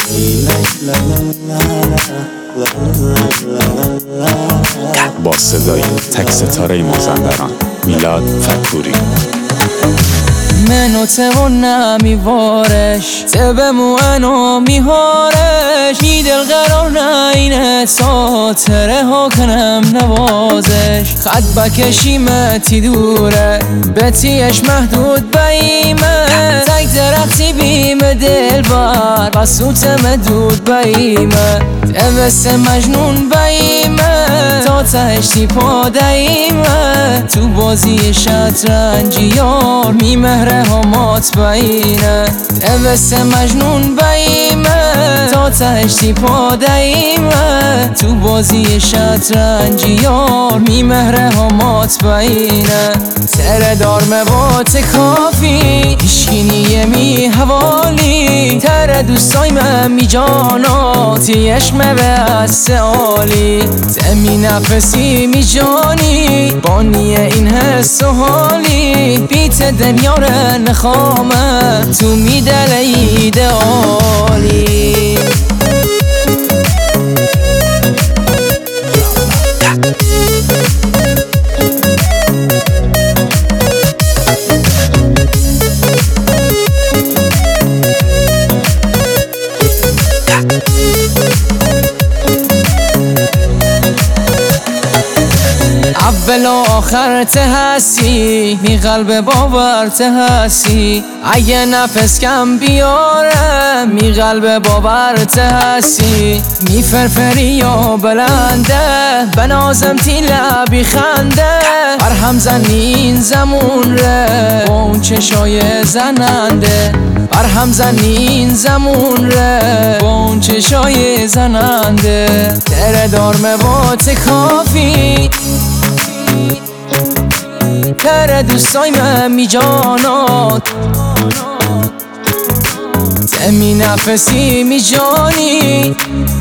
با صدای تک ستاره مازندران میلاد فکوری. منو تبون میوارش تبمو انو میهارش میدل قرار ناینه ساتره ها کنم نوازش خط بکشیمه تی دوره بتیش محدود باییمه تک درختی بیمه دل بار بسوت مدود باییمه دوست مجنون باییمه تا تهشتی پاداییمه تو بازی شطرنجی یار میمهره همات بایینه دوست مجنون باییمه تا تهشتی پاداییمه تو بازی شطرنجی یار میمهره همات بایینه سر دار موات کافی اشکینی می حوالی تر دوستای من می جاناتی اشمه به از عالی زمی نفسی می جانی بانی این حس و حالی بیت دنیا رو نخوامه تو می دل ایدئالی اول و آخر هستی می قلب باورت هستی اگه نفس کم بیاره می قلب باورت هستی می فرفری یا بلنده بنازم تی لبی خنده برهم زنی این زمون ره با اون چشای زننده برهم زنی این زمون ره با اون چشای زننده تره دار موات کافی تر دوستای من می جانات زمی نفسی می جانی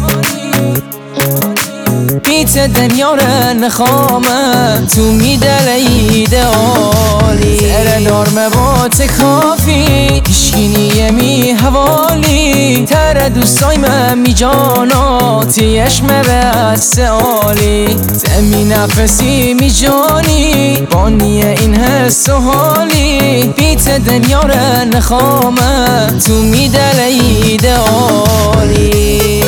بیت دنیا رو نخوامه تو می دل ایدئالی سر دار موات کافی اشکینی می حوالی تر دوستای من می جاناتی اشمه به از عالی زمی نفسی می جانی بانی این حس و حالی بیت دنیا رو نخوامه تو می دل ایدئالی